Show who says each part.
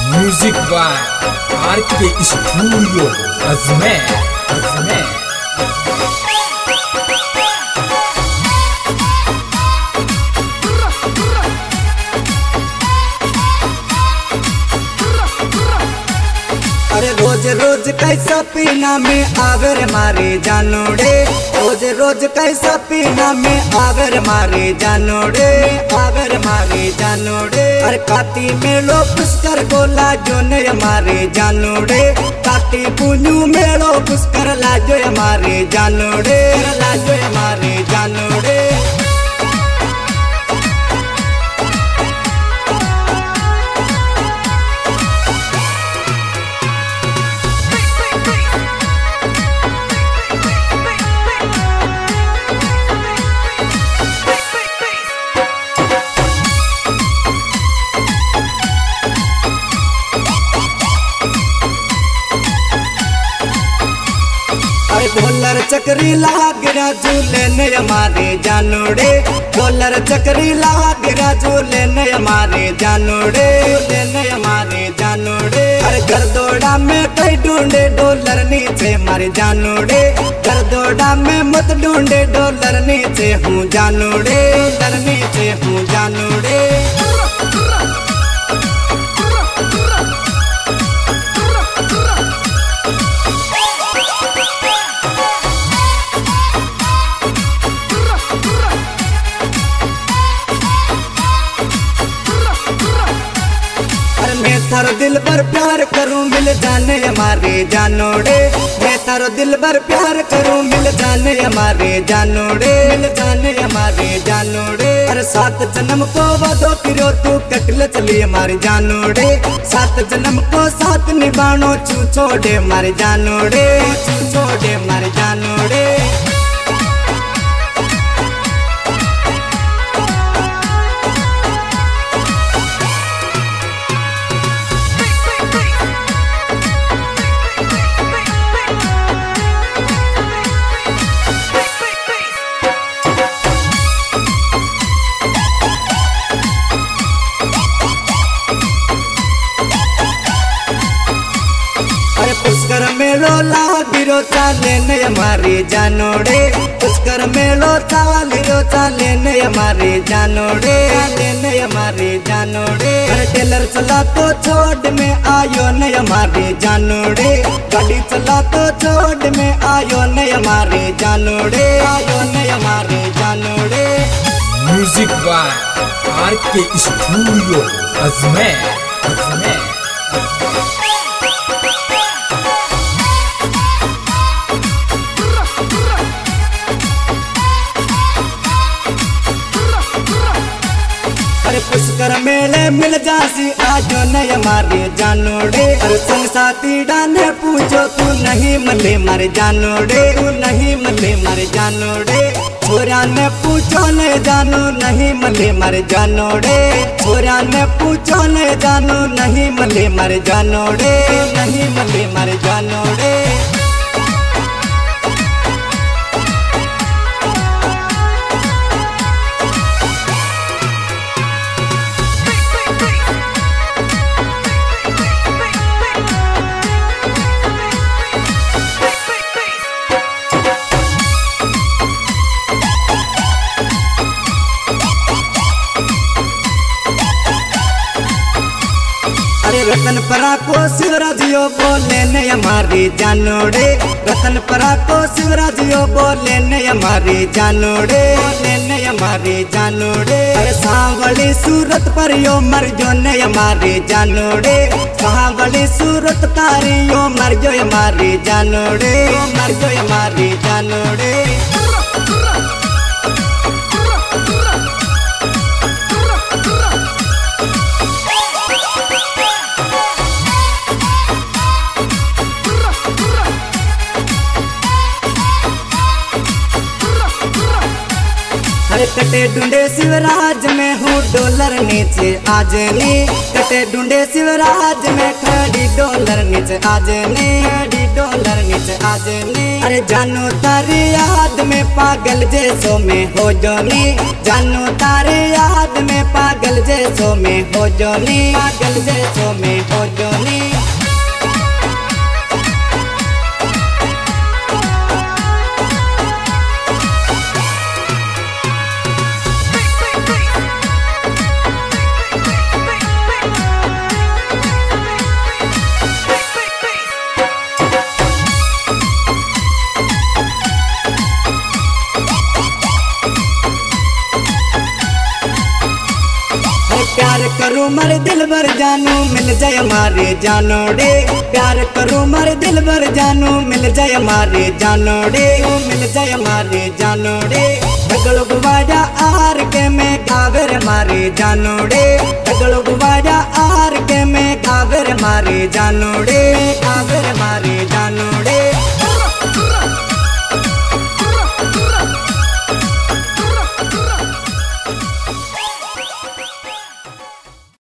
Speaker 1: Music by R K studio Ajmer Ajmer.
Speaker 2: अरे रोज रोज कैसा पीना में आगर मारे जानोड़े, रोज रोज कैसा पीना में आगर मारे जानोड़े, आगर मारे जानोड़े। अरे काटी मेलो पुष्कर गोला जो ने हमारे जानोड़े, काटी पुन्यू मेलो पुष्कर लाजो हमारे जानोड़े, लाजो हमारे जानोड़े। ढोलर चक्री गिरा झूले ने हमारे जानोड़े, ढोलर चक्री गिरा झूले ने हमारे जानोड़े, ने हमारे जानोड़े। अरे घर दौड़ा में कई ढूंढे डॉलर नीचे मारे जानोड़े, घर दौड़ा में मत ढूंढे डॉलर नीचे हूँ जानोड़े, डॉलर नीचे हूँ जानोड़े। मैं थारो दिल पर प्यार करूं मिल जाने हमारे जानोड़े, मैं थारो दिल पर प्यार करूं मिल जाने हमारे जानोड़े, मिल जाने हमारे जानोड़े। अरे 7 जन्म को वादो करो तू कटल चली हमारे जानोड़े, 7 जन्म को साथ निभानो छू छोड़े हमारे जानोड़े, छू छोड़े हमारे जानोड़े। पुष्कर मेलो लागिरो चाले ने हमारे जानोड़े, पुष्कर मेलो चालिरो चाले ने हमारे जानोड़े, ने हमारे जानोड़े। अरे टेलर चला तो छोड़ में आयो ने हमारे जानोड़े, गाड़ी चला तो छोड़ में आयो ने हमारे जानोड़े, आयो ने हमारे जानोड़े।
Speaker 1: Music by R K studio Ajmer Ajmer. अरे पुष्कर मेले मिल जासी आजो नहीं हमारे जानोड़े, अरे संग साथी डाने पूछो तू नहीं मले मारे जानोड़े, तू नहीं मले मारे जानोड़े। छोरा ने पूछो ने जानो नहीं मले मारे जानोड़े, छोरा ने पूछो ने जानो नहीं मले मारे जानोड़े, नहीं मले मारे जानोड़े। अरे रतन परा को शिवराजियो बोले ने हमारे जानोड़े, रतन परा को शिवराजियो बोले ने हमारे जानोड़े, बोले ने हमारे जानोड़े। अरे सांवली सूरत पर यो मर जो ने हमारे जानोड़े, सांवली सूरत तारियो मर जो हमारे जानोड़े, मर जो हमारे जानोड़े। कटे ढूंढे शिवराज में हूँ डॉलर नीचे आजनी, कटे ढूंढे शिवराज में खड़ी डॉलर नीचे आजनी, खड़ी डॉलर नीचे आजनी। अरे जानू तारी याद में पागल जैसो में हो जोनी, जानू तारी याद में पागल जैसो में हो जोनी, पागल जैसो में हो जोनी। प्यार करूं मर दिल भर जानू मिल जाए मारे जानोड़े, प्यार करूं मर दिल भर जानू मिल जाए मारे जानोड़े, मिल जाए मारे जानोड़े। ढगलो गुवाड़ा आर के मैं गावर मारे जानोड़े, ढगलो गुवाड़ा आर के मैं गावर मारे जानोड़े,